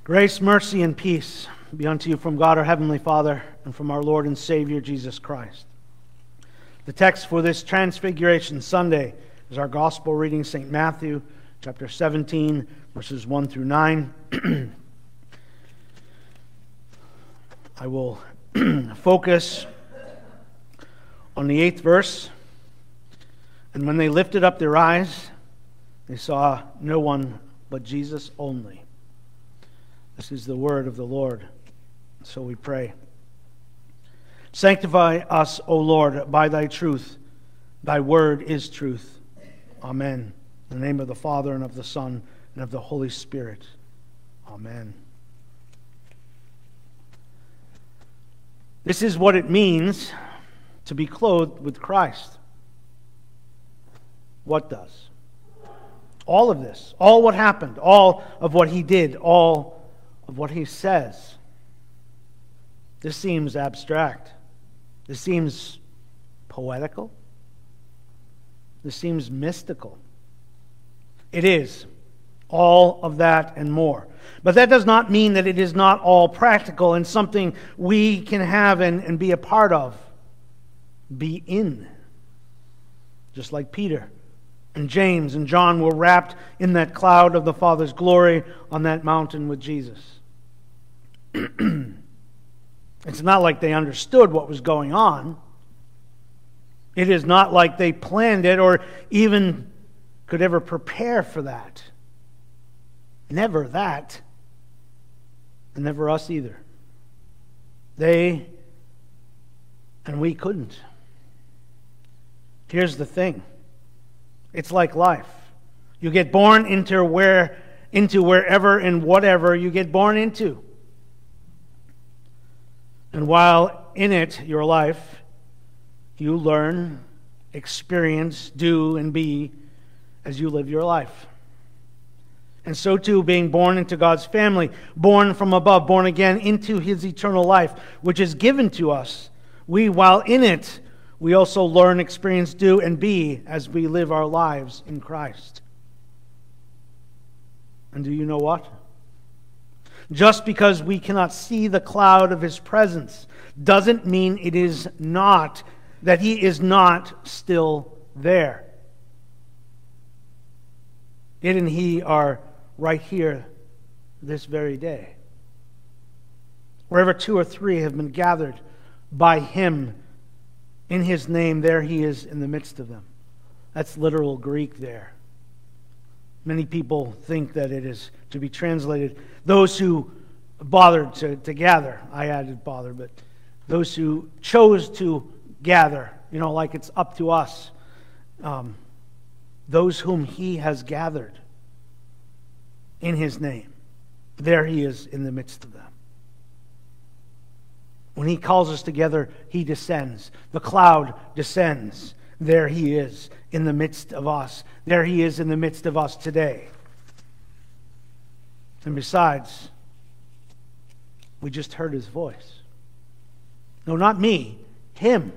Grace, mercy, and peace be unto you from God our Heavenly Father and from our Lord and Savior Jesus Christ. The text for this Transfiguration Sunday is our Gospel reading, St. Matthew, chapter 17, verses 1 through 9. I will focus on the 8th verse. And when they lifted up their eyes, they saw no one but Jesus only. This is the word of the Lord. So we pray. Sanctify us, O Lord, by thy truth. Thy word is truth. Amen. In the name of the Father, and of the Son, and of the Holy Spirit. Amen. This is what it means to be clothed with Christ. What does? All of this, all what happened, all of what he did, all of what he says. This seems abstract. This seems poetical. This seems mystical. It is all of that and more. But that does not mean that it is not all practical and something we can have and be a part of, be in. Just like Peter and James and John were wrapped in that cloud of the Father's glory on that mountain with Jesus. It's not like they understood what was going on. It is not like they planned it or even could ever prepare for that. Never that. And never us either. They and we couldn't. Here's the thing. It's like life. You get born into wherever and whatever you get born into. And while in it, your life, you learn, experience, do, and be as you live your life. And so too, being born into God's family, born from above, born again into His eternal life, which is given to us. We, while in it, we also learn, experience, do, and be as we live our lives in Christ. And do you know what? Just because we cannot see the cloud of His presence doesn't mean it is not, that He is not still there. It and He are right here this very day. Wherever two or three have been gathered by Him in His name, there He is in the midst of them. That's literal Greek there. Many people think that it is to be translated, those who bothered to gather. I added bother, but those who chose to gather, like it's up to us. Those whom He has gathered in His name, there He is in the midst of them. When He calls us together, He descends. The cloud descends. There He is in the midst of us. There He is in the midst of us today. And besides, we just heard His voice. No, not me. Him.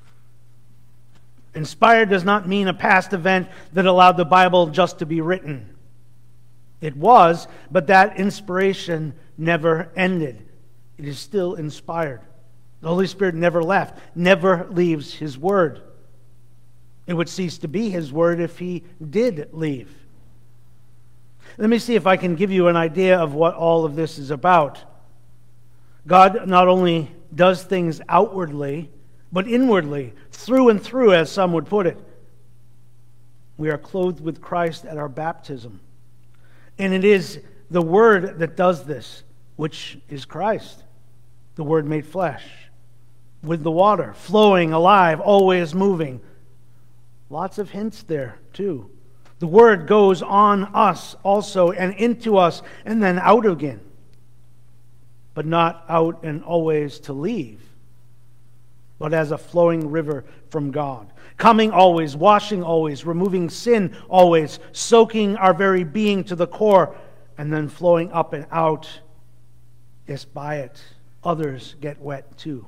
Inspired does not mean a past event that allowed the Bible just to be written. It was, but that inspiration never ended. It is still inspired. The Holy Spirit never left, never leaves His Word. It would cease to be His Word if He did leave. Let me see if I can give you an idea of what all of this is about. God not only does things outwardly, but inwardly, through and through, as some would put it. We are clothed with Christ at our baptism. And it is the Word that does this, which is Christ, the Word made flesh, with the water, flowing, alive, always moving. Lots of hints there, too. The Word goes on us also, and into us, and then out again. But not out and always to leave, but as a flowing river from God. Coming always, washing always, removing sin always, soaking our very being to the core, and then flowing up and out. Yes, by it, others get wet too.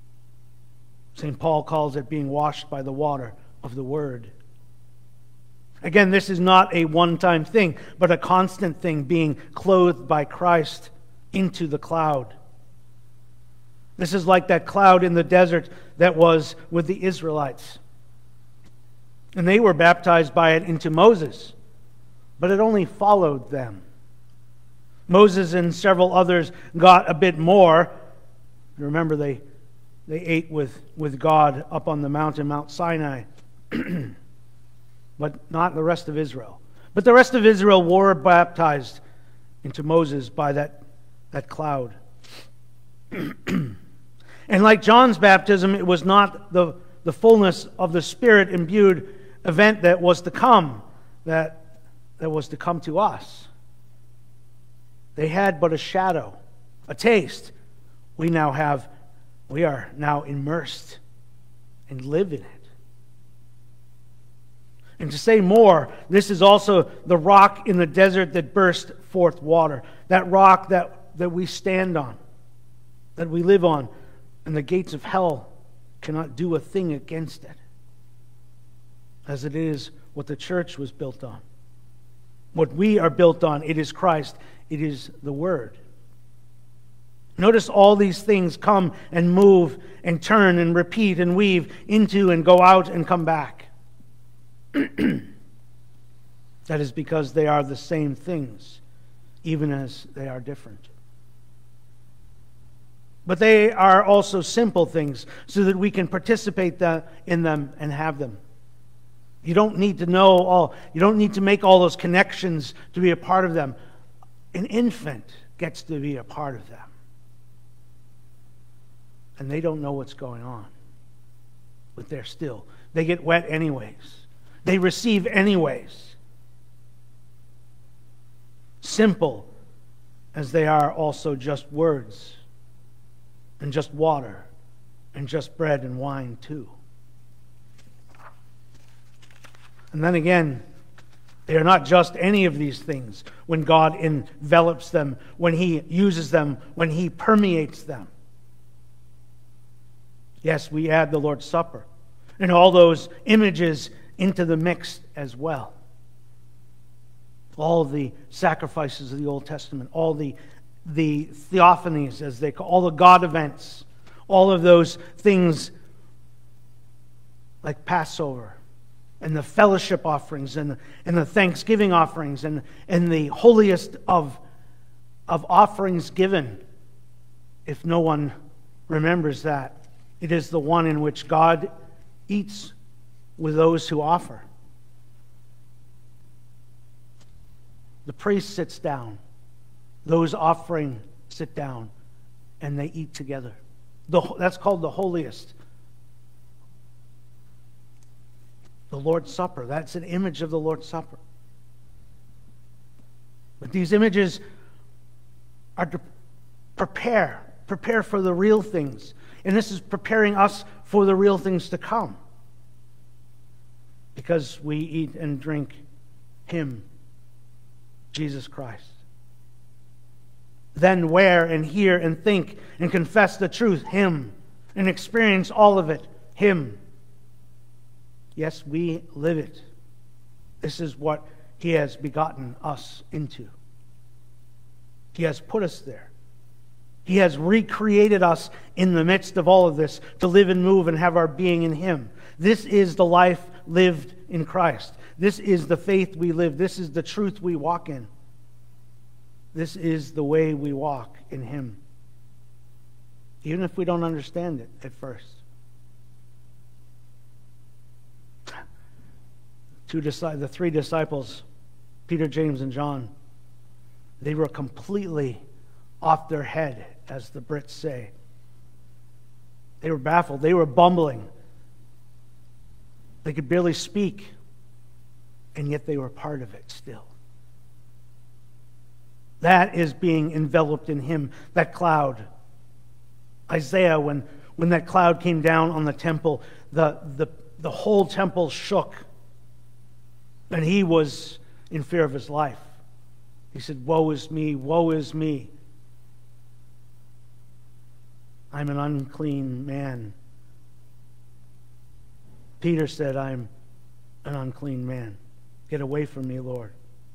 St. Paul calls it being washed by the water of the Word. Again, this is not a one-time thing, but a constant thing, being clothed by Christ into the cloud. This is like that cloud in the desert that was with the Israelites. And they were baptized by it into Moses, but it only followed them. Moses and several others got a bit more. Remember, they ate with God up on the mountain, Mount Sinai, but not the rest of Israel. But the rest of Israel were baptized into Moses by that cloud. And like John's baptism, it was not the fullness of the Spirit-imbued event that was to come, that was to come to us. They had but a shadow, a taste. We are now immersed and live in it. And to say more, this is also the rock in the desert that burst forth water. That rock that we stand on, that we live on, and the gates of hell cannot do a thing against it, as it is what the church was built on. What we are built on, it is Christ, it is the Word. Notice all these things come and move and turn and repeat and weave into and go out and come back. That is because they are the same things, even as they are different. But they are also simple things so that we can participate in them and have them. You don't need to know all, you don't need to make all those connections to be a part of them. An infant gets to be a part of them. And they don't know what's going on. But they're still. They get wet anyways. They receive anyways. Simple as they are also just words. And just water. And just bread and wine too. And then again, they are not just any of these things when God envelops them, when He uses them, when He permeates them. Yes, we add the Lord's Supper and all those images into the mix as well. All the sacrifices of the Old Testament, all the theophanies, as they call, all the God events, all of those things like Passover, and the fellowship offerings, and the thanksgiving offerings, and the holiest of offerings given. If no one remembers that, it is the one in which God eats with those who offer. The priest sits down. Those offering sit down, and they eat together. That's called the holiest. The Lord's Supper. That's an image of the Lord's Supper. But these images are to prepare for the real things. And this is preparing us for the real things to come. Because we eat and drink Him, Jesus Christ. Then wear and hear and think and confess the truth, Him, and experience all of it, Him. Yes, we live it. This is what He has begotten us into. He has put us there. He has recreated us in the midst of all of this to live and move and have our being in Him. This is the life lived in Christ. This is the faith we live. This is the truth we walk in. This is the way we walk in Him. Even if we don't understand it at first. The three disciples, Peter, James, and John, they were completely off their head, as the Brits say. They were baffled. They were bumbling. They could barely speak, and yet they were part of it still. That is being enveloped in Him, that cloud. Isaiah, when that cloud came down on the temple, the whole temple shook. And he was in fear of his life. He said, "Woe is me, woe is me. I'm an unclean man." Peter said, "I'm an unclean man." Get away from me, Lord.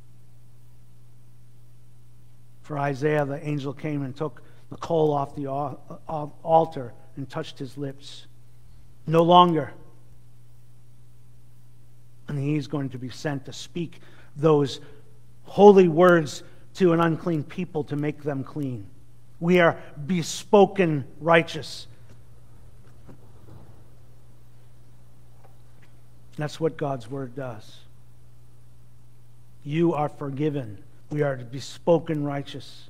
For Isaiah, the angel came and took the coal off the altar and touched his lips. No longer. And he's going to be sent to speak those holy words to an unclean people to make them clean. We are bespoken righteous. That's what God's word does. You are forgiven. We are to be spoken righteous.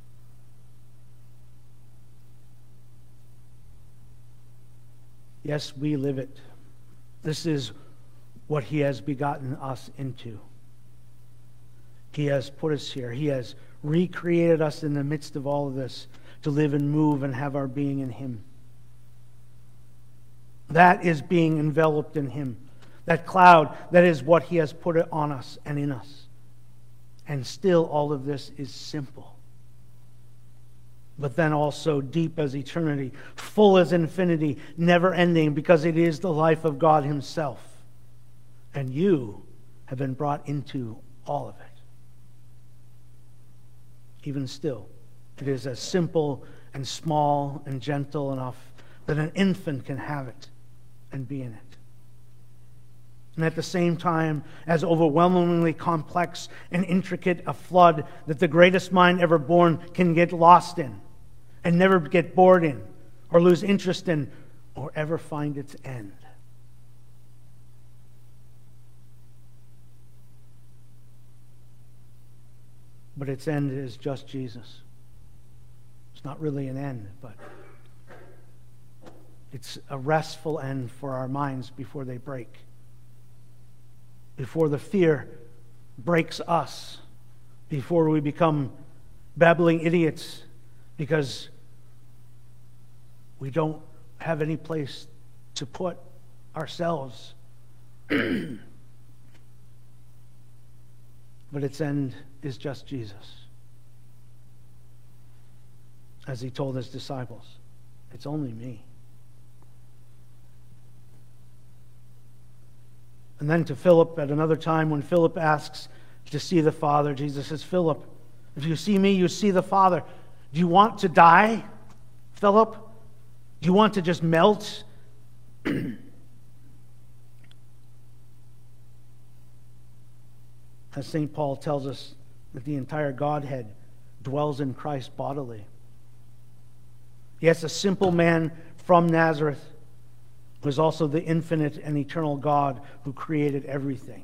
Yes, we live it. This is what He has begotten us into. He has put us here. He has recreated us in the midst of all of this to live and move and have our being in Him. That is being enveloped in Him. That cloud, that is what He has put it on us and in us. And still all of this is simple. But then also deep as eternity, full as infinity, never ending, because it is the life of God Himself. And you have been brought into all of it. Even still, it is as simple and small and gentle enough that an infant can have it and be in it. And at the same time, as overwhelmingly complex and intricate a flood that the greatest mind ever born can get lost in and never get bored in or lose interest in or ever find its end. But its end is just Jesus. It's not really an end, but it's a restful end for our minds before they break. Before the fear breaks us. Before we become babbling idiots because we don't have any place to put ourselves. But its end is just Jesus. As He told His disciples, it's only me. And then to Philip at another time when Philip asks to see the Father, Jesus says, Philip, if you see me, you see the Father. Do you want to die, Philip? Do you want to just melt? As St. Paul tells us that the entire Godhead dwells in Christ bodily. Yes, a simple man from Nazareth was also the infinite and eternal God who created everything.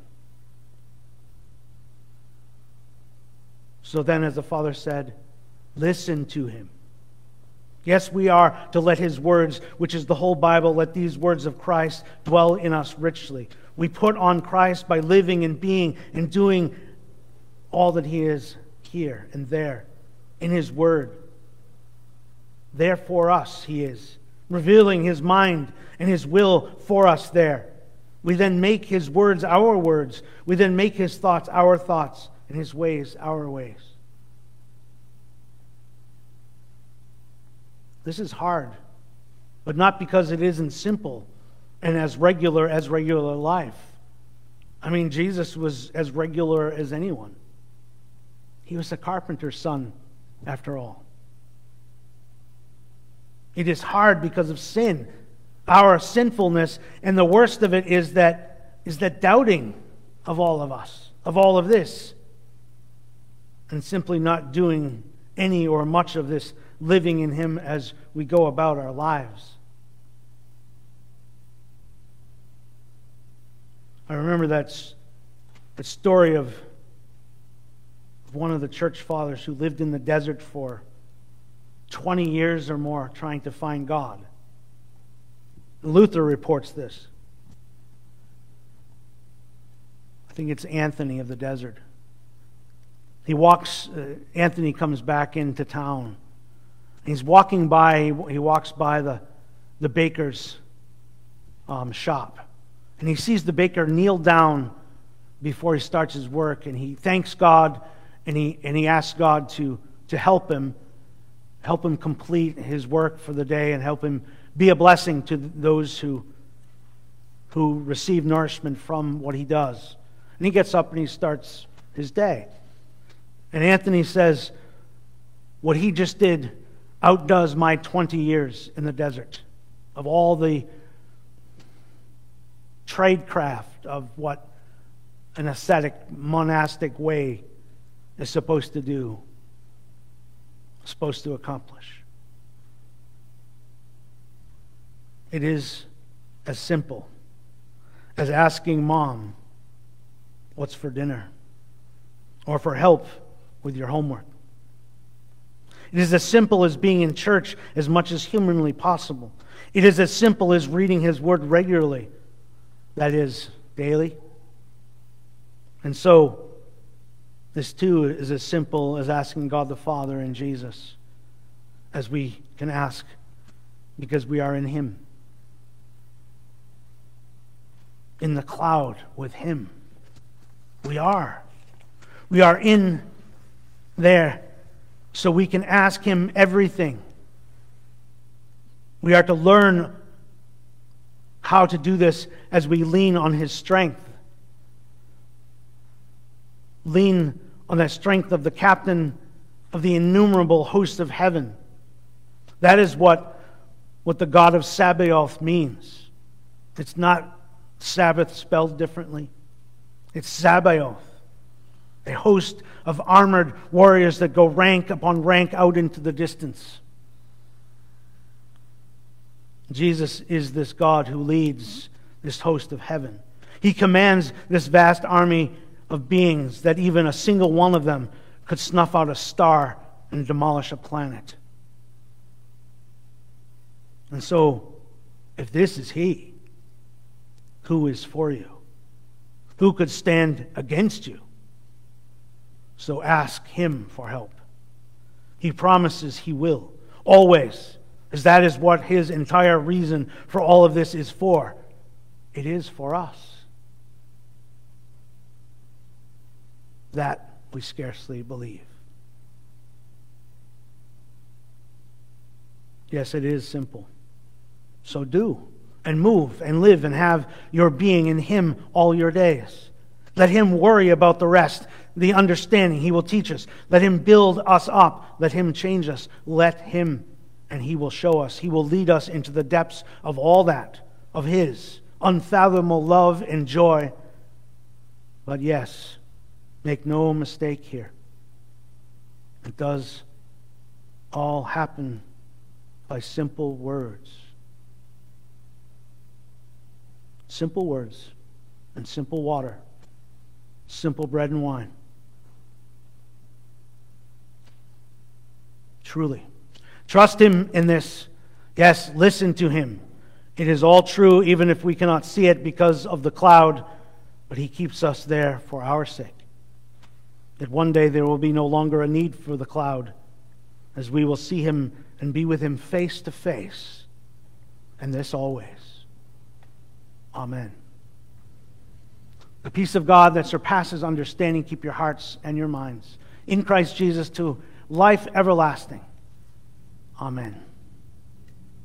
So then, as the Father said, listen to Him. Yes, we are to let His words, which is the whole Bible, let these words of Christ dwell in us richly. We put on Christ by living and being and doing all that He is here and there in His Word. There for us He is, revealing His mind and His will for us there. We then make His words our words. We then make His thoughts our thoughts and His ways our ways. This is hard, but not because it isn't simple and as regular life. I mean, Jesus was as regular as anyone. He was a carpenter's son, after all. It is hard because of sin, our sinfulness, and the worst of it is that doubting of all of us, of all of this, and simply not doing any or much of this living in Him as we go about our lives. I remember that story of one of the church fathers who lived in the desert for 20 years or more trying to find God. Luther reports this. I think it's Anthony of the Desert. Anthony comes back into town. He's walking by, he walks by the baker's shop. And he sees the baker kneel down before he starts his work, and he thanks God, and he asks God to help him complete his work for the day and help him be a blessing to those who receive nourishment from what he does. And he gets up and he starts his day. And Anthony says, what he just did outdoes my 20 years in the desert of all the tradecraft of what an ascetic, monastic way is supposed to do, supposed to accomplish. It is as simple as asking Mom what's for dinner or for help with your homework. It is as simple as being in church as much as humanly possible. It is as simple as reading His Word regularly, that is, daily. And so, this too is as simple as asking God the Father and Jesus as we can ask because we are in Him. In the cloud with Him. We are. We are in there so we can ask Him everything. We are to learn how to do this as we lean on His strength. Lean on the strength of the captain of the innumerable host of heaven. That is what the God of Sabaoth means. It's not Sabbath spelled differently. It's Sabaoth, a host of armored warriors that go rank upon rank out into the distance. Jesus is this God who leads this host of heaven. He commands this vast army of beings that even a single one of them could snuff out a star and demolish a planet. And so, if this is He, who is for you? Who could stand against you? So ask Him for help. He promises He will, always, as that is what His entire reason for all of this is for. It is for us. That we scarcely believe. Yes, it is simple. So do. And move and live and have your being in Him all your days. Let Him worry about the rest, the understanding He will teach us. Let Him build us up. Let Him change us. Let Him, and He will show us. He will lead us into the depths of all that, of His unfathomable love and joy. But yes, make no mistake here. It does all happen by simple words. Simple words and simple water. Simple bread and wine. Truly. Trust Him in this. Yes, listen to Him. It is all true even if we cannot see it because of the cloud, but He keeps us there for our sake. That one day there will be no longer a need for the cloud as we will see Him and be with Him face to face. And this always. Amen. The peace of God that surpasses understanding, keep your hearts and your minds in Christ Jesus to life everlasting. Amen.